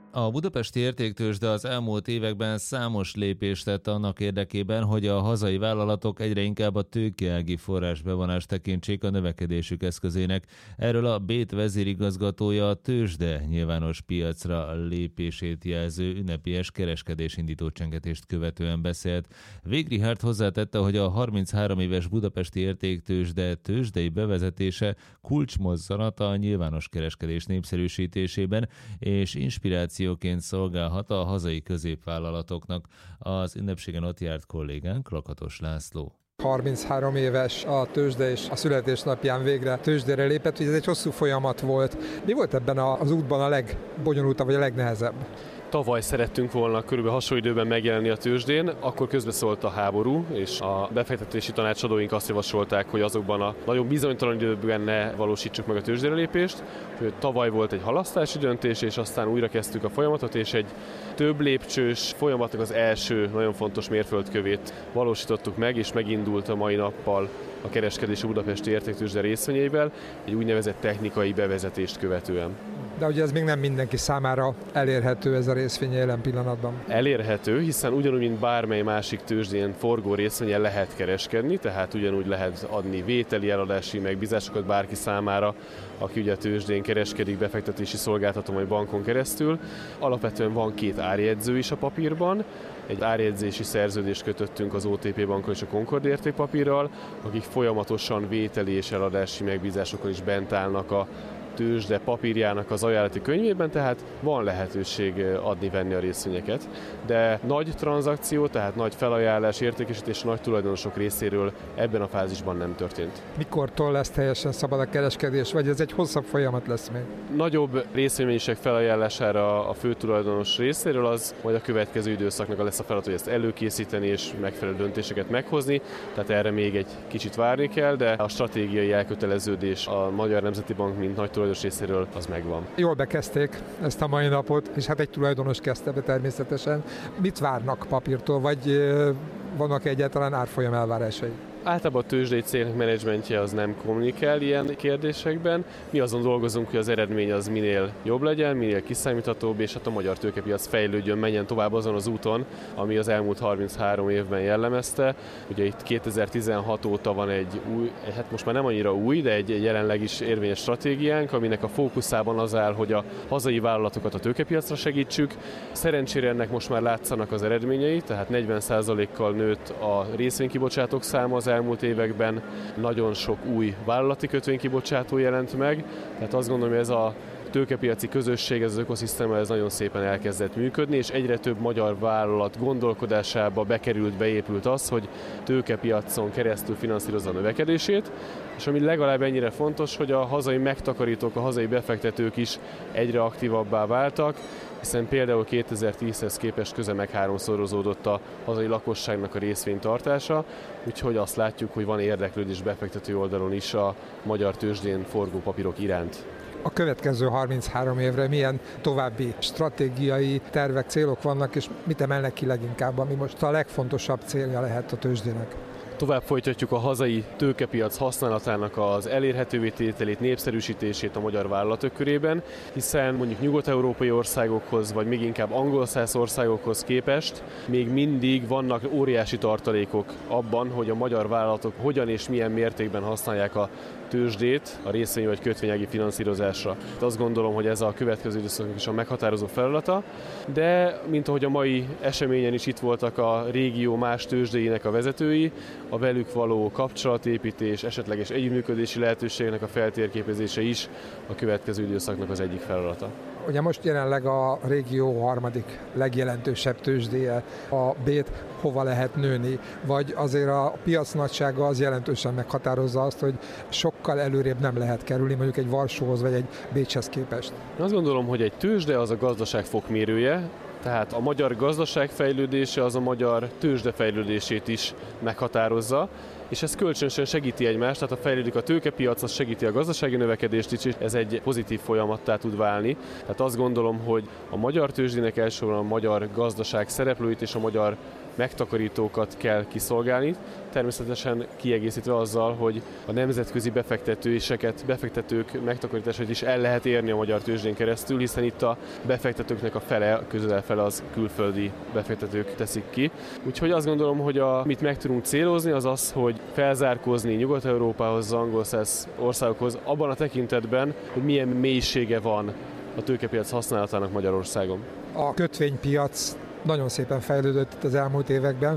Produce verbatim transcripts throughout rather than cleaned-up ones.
A budapesti értéktőzsde az elmúlt években számos lépést tett annak érdekében, hogy a hazai vállalatok egyre inkább a tőkeági forrásbevonást tekintsék a növekedésük eszközének. Erről a Bét vezérigazgatója a tőzsde nyilvános piacra lépését jelző ünnepélyes kereskedésindító csengetést követően beszélt. Végrihárt hozzátette, hogy a harminchárom éves budapesti értéktőzsde tőzsdei bevezetése kulcsmozzanata a nyilvános kereskedés népszerűsítésében és inspiráció szolgálhat a hazai középvállalatoknak. Az ünnepségen ott járt kollégánk, Lakatos László. harminchárom éves a tőzsde, és a születésnapján végre tőzsdére lépett, hogy ez egy hosszú folyamat volt. Mi volt ebben az útban a legbonyolultabb, vagy a legnehezebb? Tavaly szerettünk volna körülbelül hasonló időben megjelenni a tőzsdén, akkor közbeszólt a háború, és a befektetési tanácsadóink azt javasolták, hogy azokban a nagyon bizonytalan időben ne valósítsuk meg a tőzsdére lépést. Tavaly volt egy halasztási döntés, és aztán újra kezdtük a folyamatot, és egy több lépcsős folyamatnak az első nagyon fontos mérföldkövét valósítottuk meg, és megindult a mai nappal a kereskedés a budapesti értéktőzsde részvényeivel, egy úgynevezett technikai bevezetést követően. De ugye ez még nem mindenki számára elérhető, ez a részvény jelen pillanatban. Elérhető, hiszen ugyanúgy, mint bármely másik tőzsdén forgó részvényen lehet kereskedni, tehát ugyanúgy lehet adni vételi, eladási megbízásokat bárki számára, aki ugye tőzsdén kereskedik befektetési szolgáltató vagy bankon keresztül. Alapvetően van két árjegyző is a papírban, egy árjegyzési szerződést kötöttünk az o té pé bankkal és a Concord értékpapírral, akik folyamatosan vételi és eladási megbízásokkal is bent állnak a tőzsde papírjának az ajánlati könyvében, tehát van lehetőség adni-venni a részvényeket, de nagy tranzakció, tehát nagy felajánlás, értékesítés nagy tulajdonosok részéről ebben a fázisban nem történt. Mikortól lesz teljesen szabad a kereskedés, vagy ez egy hosszabb folyamat lesz még? Nagyobb részvénymennyiség felajánlására a főtulajdonos részéről az majd a következő időszaknak lesz a feladat, hogy ezt előkészíteni és megfelelő döntéseket meghozni, tehát erre még egy kicsit várni kell, de a stratégiai elköteleződés a Magyar Nemzeti Bank mint nagy tulajdonos részéről az megvan. Jól bekezdték ezt a mai napot, és hát egy tulajdonos kezdte be természetesen. Mit várnak papírtól, vagy vannak egyáltalán árfolyam elvárásai? Általában a tőzsdei cégnek menedzsmentje az nem kommunikál ilyen kérdésekben. Mi azon dolgozunk, hogy az eredmény az minél jobb legyen, minél kiszámíthatóbb, és hát a magyar tőkepiac fejlődjön, menjen tovább azon az úton, ami az elmúlt harminchárom évben jellemezte. Ugye itt kétezer-tizenhat óta van egy új, hát most már nem annyira új, de egy jelenleg is érvényes stratégiánk, aminek a fókuszában az áll, hogy a hazai vállalatokat a tőkepiacra segítsük. Szerencsére ennek most már látszanak az eredményei, tehát negyven százalékkal nőtt a részvénykibocsátók száma az elmúlt években, nagyon sok új vállalati kötvénykibocsátó jelent meg, tehát azt gondolom, hogy ez a tőkepiaci közösség, ez az ökoszisztéma, ez nagyon szépen elkezdett működni, és egyre több magyar vállalat gondolkodásába bekerült, beépült az, hogy tőkepiacon keresztül finanszírozza a növekedését, és ami legalább ennyire fontos, hogy a hazai megtakarítók, a hazai befektetők is egyre aktívabbá váltak, hiszen például kétezer-tízhez képest közel meg háromszorozódott a hazai lakosságnak a részvénytartása, úgyhogy azt látjuk, hogy van érdeklődés befektető oldalon is a magyar tőzsdén forgó papírok iránt. A következő harminchárom évre milyen további stratégiai tervek, célok vannak, és mit emelnek ki leginkább, ami most a legfontosabb célja lehet a tőzsdének? Tovább folytatjuk a hazai tőkepiac használatának az elérhetővé tételét, népszerűsítését a magyar vállalatok körében, hiszen mondjuk nyugat-európai országokhoz, vagy még inkább angolszász országokhoz képest még mindig vannak óriási tartalékok abban, hogy a magyar vállalatok hogyan és milyen mértékben használják a tőzsdét a részvény vagy kötvényági finanszírozásra. De azt gondolom, hogy ez a következő időszaknak is a meghatározó feladata, de mint ahogy a mai eseményen is itt voltak a régió más tőzsdéinek a vezetői, a velük való kapcsolatépítés, esetleges együttműködési lehetőségnek a feltérképezése is a következő időszaknak az egyik feladata. Ugye most jelenleg a régió harmadik legjelentősebb tőzsdéje a Bét, hova lehet nőni, vagy azért a piac nagysága az jelentősen meghatározza azt, hogy sokkal előrébb nem lehet kerülni, mondjuk egy Varsóhoz vagy egy Bécshez képest. Azt gondolom, hogy egy tőzsde az a gazdaság fokmérője, tehát a magyar gazdaság fejlődése az a magyar tőzsde fejlődését is meghatározza, és ez kölcsönösen segíti egymást, tehát ha fejlődik a tőkepiac, az segíti a gazdasági növekedést is, és ez egy pozitív folyamattá tud válni. Tehát azt gondolom, hogy a magyar tőzsdének elsősorban a magyar gazdaság szereplőit és a magyar megtakarítókat kell kiszolgálni, természetesen kiegészítve azzal, hogy a nemzetközi befektetéseket, befektetők megtakarításait is el lehet érni a magyar tőzsdén keresztül, hiszen itt a befektetőknek a fele, közel fele az külföldi befektetők teszik ki. Úgyhogy azt gondolom, hogy a, amit meg tudunk célozni, az az, hogy felzárkózni Nyugat-Európához, az angolszász országokhoz abban a tekintetben, hogy milyen mélysége van a tőkepiac használatának Magyarországon. A kötvénypiac nagyon szépen fejlődött itt az elmúlt években.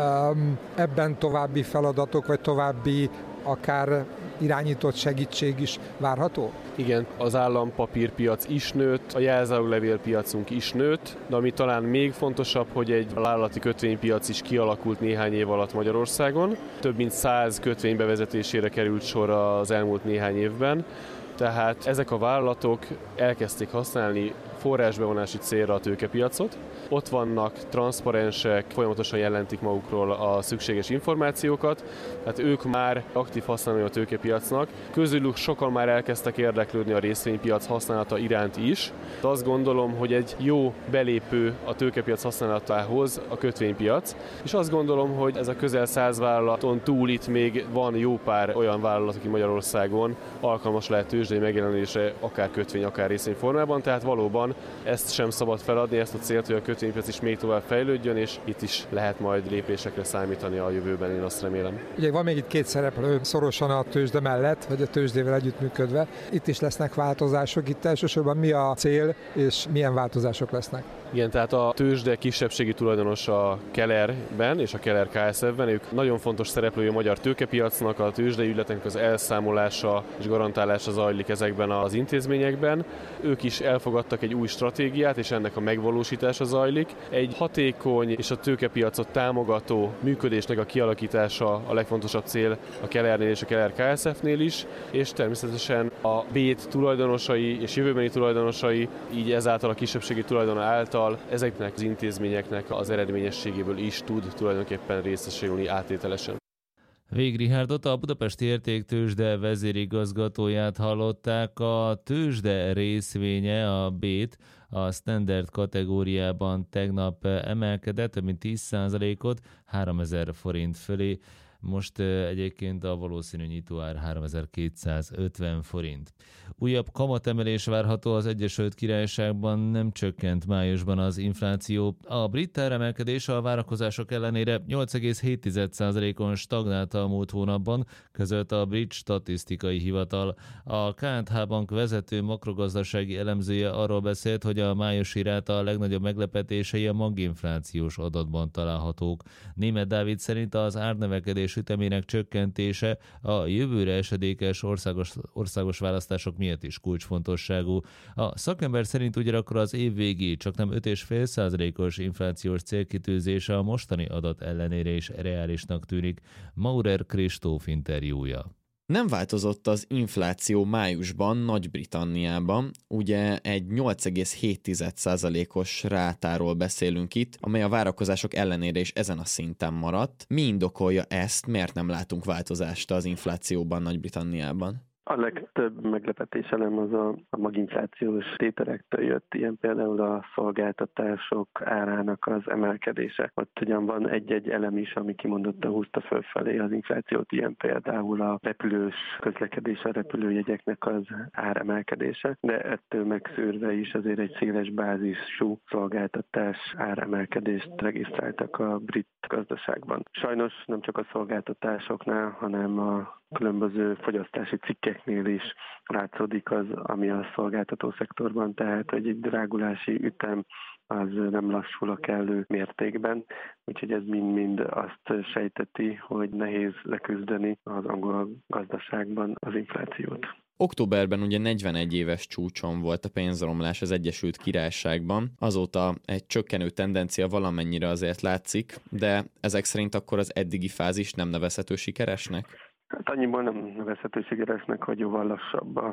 Ebben további feladatok, vagy további akár irányított segítség is várható? Igen, az állampapírpiac is nőtt, a jelzáloglevél-piacunk is nőtt, de ami talán még fontosabb, hogy egy vállalati kötvénypiac is kialakult néhány év alatt Magyarországon. Több mint száz kötvény bevezetésére került sor az elmúlt néhány évben, tehát ezek a vállalatok elkezdték használni forrásbevonási célra a tőkepiacot. Ott vannak transzparensek, folyamatosan jelentik magukról a szükséges információkat, tehát ők már aktív használói a tőkepiacnak. Közülük sokan már elkezdtek érdeklődni a részvénypiac használata iránt is. De azt gondolom, hogy egy jó belépő a tőkepiac használatához a kötvénypiac, és azt gondolom, hogy ez a közel száz vállalaton túl itt még van jó pár olyan vállalat, aki Magyarországon alkalmas lehet tőzsdei megjelenésre, akár kötvény, akár részvény formában, tehát valóban ezt sem szabad feladni, ezt a célt, hogy a kötvénypiac is még tovább fejlődjön, és itt is lehet majd lépésekre számítani a jövőben, én azt remélem. Ugye van még itt két szereplő szorosan a tőzsde mellett, vagy a tőzsdével együttműködve. Itt is lesznek változások, itt elsősorban mi a cél, és milyen változások lesznek? Igen, tehát a tőzsde kisebbségi tulajdonos a Kellerben és a Keller K S F-ben, ők nagyon fontos szereplői a magyar tőkepiacnak, a tőzsdei ügyleteknek az elszámolása és garantálása zajlik ezekben az intézményekben. Ők is elfogadtak egy új stratégiát, és ennek a megvalósítása zajlik. Egy hatékony és a tőkepiacot támogató működésnek a kialakítása a legfontosabb cél a Kellernél és a Keller K S F-nél is, és természetesen a Bét tulajdonosai és jövőbeni tulajdonosai, így ezáltal a kisebbségi tulajdon által ezeknek az intézményeknek az eredményességéből is tud tulajdonképpen részesülni áttételesen. Vég Richárdot, a Budapesti Értéktőzsde vezérigazgatóját hallották. A tőzsde részvénye, a Bét, a standard kategóriában tegnap emelkedett, több mint tíz százalékot, háromezer forint fölé. Most egyébként a valószínű nyitóár háromezer-kétszázötven forint. Újabb kamatemelés várható az Egyesült Királyságban, nem csökkent májusban az infláció. A brit áremelkedés a várakozások ellenére nyolc egész hét százalékon stagnált a múlt hónapban, között a Brit Statisztikai Hivatal. A K és H Bank vezető makrogazdasági elemzője arról beszélt, hogy a májusi ráta a legnagyobb meglepetései a maginflációs adatban találhatók. Németh Dávid szerint az árnövekedés ütemének csökkentése a jövőre esedékes országos, országos választások miatt is kulcsfontosságú. A szakember szerint ugyanakkor az év végi csak nem öt egész öt százalékos inflációs célkitűzése a mostani adat ellenére is reálisnak tűnik. Maurer Kristóf interjúja. Nem változott az infláció májusban Nagy-Britanniában, ugye egy nyolc egész hét százalékos rátáról beszélünk itt, amely a várakozások ellenére is ezen a szinten maradt. Mi indokolja ezt, miért nem látunk változást az inflációban Nagy-Britanniában? A legtöbb meglepetés elem az a, a maginflációs tételektől jött, ilyen például a szolgáltatások árának az emelkedése. Ott ugyan van egy-egy elem is, ami kimondottan húzta fölfelé az inflációt, ilyen például a repülős közlekedés, a repülőjegyeknek az áremelkedése, de ettől megszűrve is azért egy széles bázisú szolgáltatás áremelkedést regisztráltak a brit gazdaságban. Sajnos nem csak a szolgáltatásoknál, hanem a különböző fogyasztási cikkeknél is látszódik az, ami a szolgáltató szektorban, tehát hogy egy drágulási ütem az nem lassul a kellő mértékben, úgyhogy ez mind-mind azt sejteti, hogy nehéz leküzdeni az angol gazdaságban az inflációt. Októberben ugye negyvenegy éves csúcson volt a pénzromlás az Egyesült Királyságban, azóta egy csökkenő tendencia valamennyire azért látszik, de ezek szerint akkor az eddigi fázis nem nevezhető sikeresnek? Hát annyiból nem nevezhető sikeresnek, hogy jóval lassabb a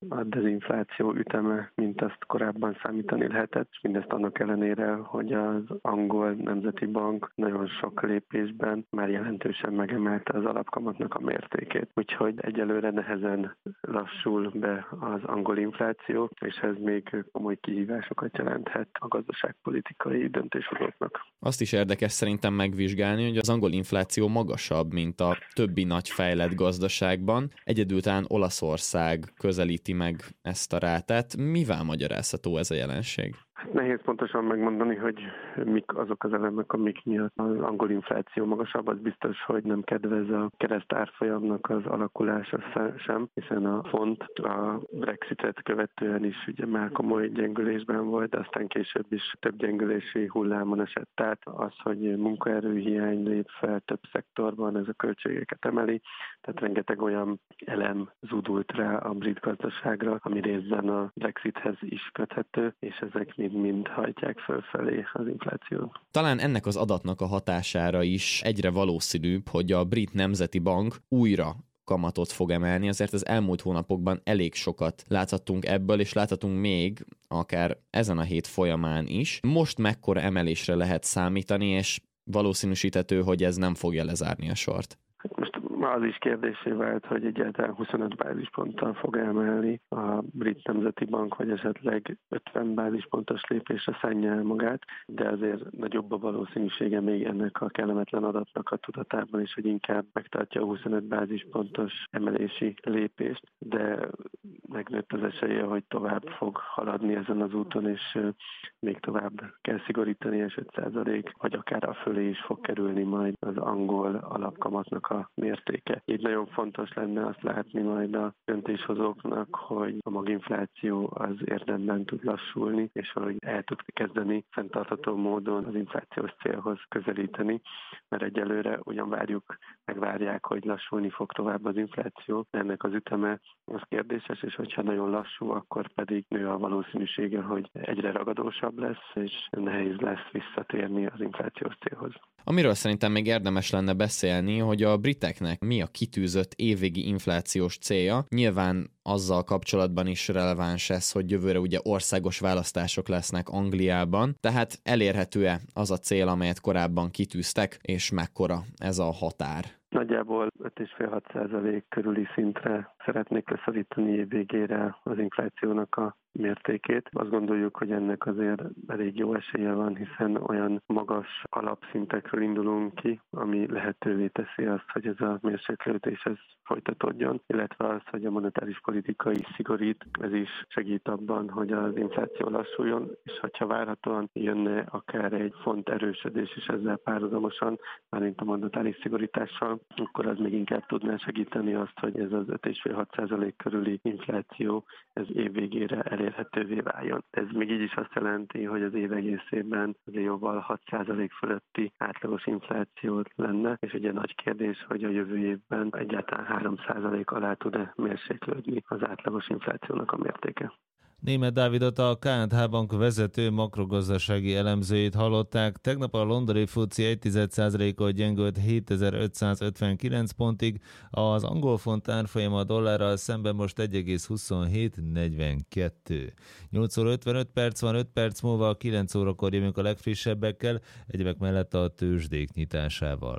a dezinfláció üteme, mint azt korábban számítani lehetett, és mindezt annak ellenére, hogy az angol nemzeti bank nagyon sok lépésben már jelentősen megemelte az alapkamatnak a mértékét. Úgyhogy egyelőre nehezen lassul be az angol infláció, és ez még komoly kihívásokat jelenthet a gazdaságpolitikai döntéshozóknak. Azt is érdekes szerintem megvizsgálni, hogy az angol infláció magasabb, mint a többi nagy fejlett gazdaságban. Egyedül talán Olaszország közelíti meg ezt a rátát. Mivel magyarázható ez a jelenség? Hát nehéz pontosan megmondani, hogy mik azok az elemek, amik miatt az angol infláció magasabb. Az biztos, hogy nem kedvez a kereszt árfolyamnak az alakulása sem, hiszen a font a Brexitet követően is ugye már komoly gyengülésben volt, de aztán később is több gyengülési hullámon esett át. Az, hogy munkaerőhiány lép fel több szektorban, ez a költségeket emeli, tehát rengeteg olyan elem zúdult rá a brit gazdaságra, ami részben a Brexithez is köthető, és ezek mind hajtják fölfelé az inflációt. Talán ennek az adatnak a hatására is egyre valószínűbb, hogy a Brit Nemzeti Bank újra kamatot fog emelni, azért az elmúlt hónapokban elég sokat láthattunk ebből, és láthatunk még akár ezen a hét folyamán is. Most mekkora emelésre lehet számítani, és valószínűsíthető, hogy ez nem fogja lezárni a sort? Most az is kérdésé vált, hogy egyáltalán huszonöt bázisponttal fog emelni a Brit Nemzeti Bank, vagy esetleg ötven bázispontos lépésre szánja el magát, de azért nagyobb a valószínűsége még ennek a kellemetlen adatnak a tudatában is, hogy inkább megtartja a huszonöt bázispontos emelési lépést, de megnőtt az esélye, hogy tovább fog haladni ezen az úton, és még tovább kell szigorítani, és öt százalék, vagy akár a fölé is fog kerülni majd az angol alapkamatnak a mértéke. Így nagyon fontos lenne azt látni majd a döntéshozóknak, hogy a maginfláció az érdemben tud lassulni, és hogy el tud kezdeni fenntartható módon az inflációs célhoz közelíteni, mert egyelőre ugyan várjuk, megvárják, hogy lassulni fog tovább az infláció, de ennek az üteme az kérdéses, és hogyha nagyon lassú, akkor pedig nő a valószínűsége, hogy egyre ragadósabb lesz, és nehéz lesz visszatérni az inflációs célhoz. Amiről szerintem még érdemes lenne beszélni, hogy a briteknek mi a kitűzött évvégi inflációs célja. Nyilván azzal kapcsolatban is releváns ez, hogy jövőre ugye országos választások lesznek Angliában, tehát elérhető-e az a cél, amelyet korábban kitűztek, és mekkora ez a határ? Nagyjából öt egész öt-hat százalék körüli szintre szeretnék leszorítani év végére az inflációnak a mértékét. Azt gondoljuk, hogy ennek azért elég jó esélye van, hiszen olyan magas alapszintekről indulunk ki, ami lehetővé teszi azt, hogy ez a mérséklődés ez folytatódjon, illetve az, hogy a monetáris politika is szigorít, ez is segít abban, hogy az infláció lassuljon, és hogyha várhatóan jönne akár egy font erősödés is ezzel párhuzamosan, mármint a monetáris szigorítással, akkor az még inkább tudná segíteni azt, hogy ez az öt egész öt-hat százalék körüli infláció ez év végére elérhetővé váljon. Ez még így is azt jelenti, hogy az év egészében azért jóval hat százalék fölötti átlagos inflációt lenne, és ugye nagy kérdés, hogy a jövő évben egyáltalán három százalék alá tud-e mérséklődni az átlagos inflációnak a mértéke. Németh Dávidot, a ká és há Bank vezető makrogazdasági elemzőjét hallották. Tegnap a londoni FTSE egy egész egy százalékot gyengült hétezer-ötszázötvenkilenc pontig, az angol font árfolyama a dollárral szemben most egy egész huszonhét negyvenkettő. nyolc óra ötvenöt perc van, öt perc múlva kilenc órakor jövünk a legfrissebbekkel, egyebek mellett a tőzsdék nyitásával.